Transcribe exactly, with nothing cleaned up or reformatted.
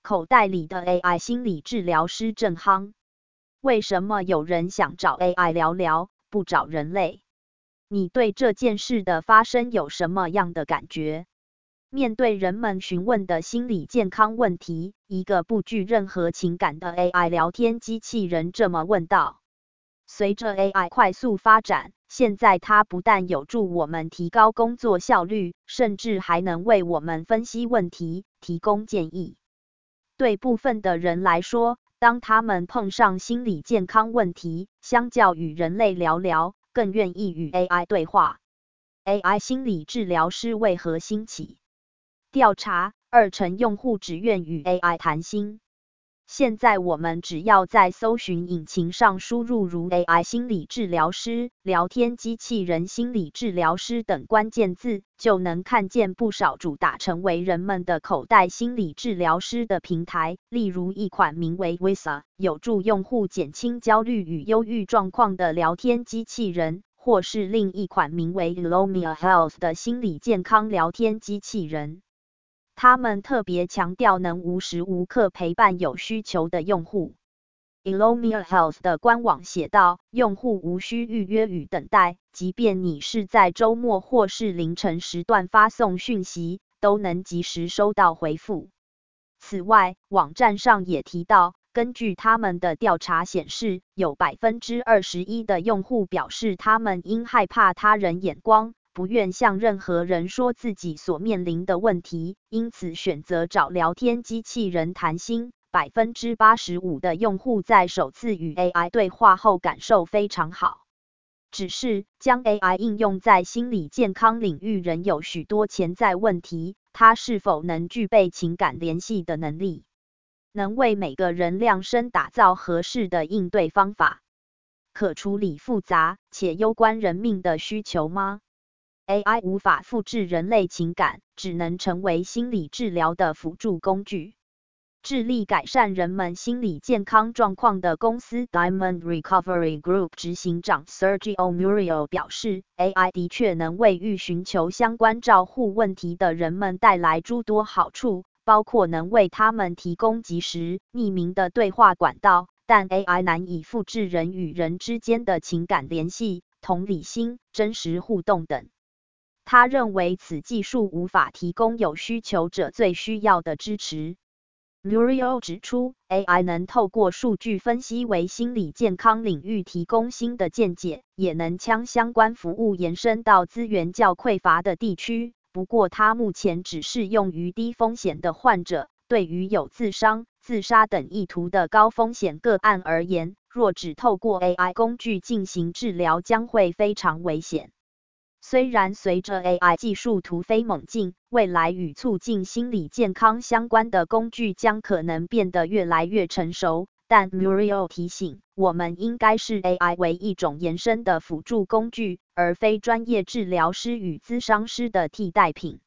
口袋里的 A I 心理治疗师正夯。为什么有人想找 A I 聊聊，不找人类？你对这件事的发生有什么样的感觉？面对人们询问的心理健康问题，一个不具任何情感的 A I 聊天机器人这么问道。随着 A I 快速发展，现在它不但有助我们提高工作效率，甚至还能为我们分析问题，提供建议。对部分的人来说，当他们碰上心理健康问题，相较与人类聊聊，更愿意与 A I 对话。A I 心理治疗师为何兴起？调查，二成用户只愿与 A I 谈心。现在我们只要在搜寻引擎上输入如 A I 心理治疗师、聊天机器人心理治疗师等关键字，就能看见不少主打成为人们的口袋心理治疗师的平台，例如一款名为 Visa， 有助用户减轻焦虑与忧郁状况的聊天机器人，或是另一款名为 Elomia Health 的心理健康聊天机器人。他们特别强调能无时无刻陪伴有需求的用户。Elomia Health 的官网写道，用户无需预约与等待，即便你是在周末或是凌晨时段发送讯息，都能及时收到回复。此外，网站上也提到，根据他们的调查显示，有 百分之二十一 的用户表示他们因害怕他人眼光，不愿向任何人说自己所面临的问题，因此选择找聊天机器人谈心。百分之八十五 的用户在首次与 A I 对话后感受非常好。只是，将 A I 应用在心理健康领域仍有许多潜在问题，它是否能具备情感联系的能力？能为每个人量身打造合适的应对方法？可处理复杂且攸关人命的需求吗？A I 无法复制人类情感，只能成为心理治疗的辅助工具。致力改善人们心理健康状况的公司 Diamond Recovery Group 执行长 Sergio Murillo 表示 ，A I 的确能为欲寻求相关照护问题的人们带来诸多好处，包括能为他们提供及时、匿名的对话管道，但 A I 难以复制人与人之间的情感联系、同理心、真实互动等。他认为此技术无法提供有需求者最需要的支持。Murillo 指出 ，A I 能透过数据分析为心理健康领域提供新的见解，也能将相关服务延伸到资源较匮乏的地区。不过，它目前只适用于低风险的患者。对于有自伤、自杀等意图的高风险个案而言，若只透过 A I 工具进行治疗，将会非常危险。虽然随着 A I 技术突飞猛进，未来与促进心理健康相关的工具将可能变得越来越成熟，但 Murillo 提醒，我们应该视 A I 为一种延伸的辅助工具，而非专业治疗师与咨商师的替代品。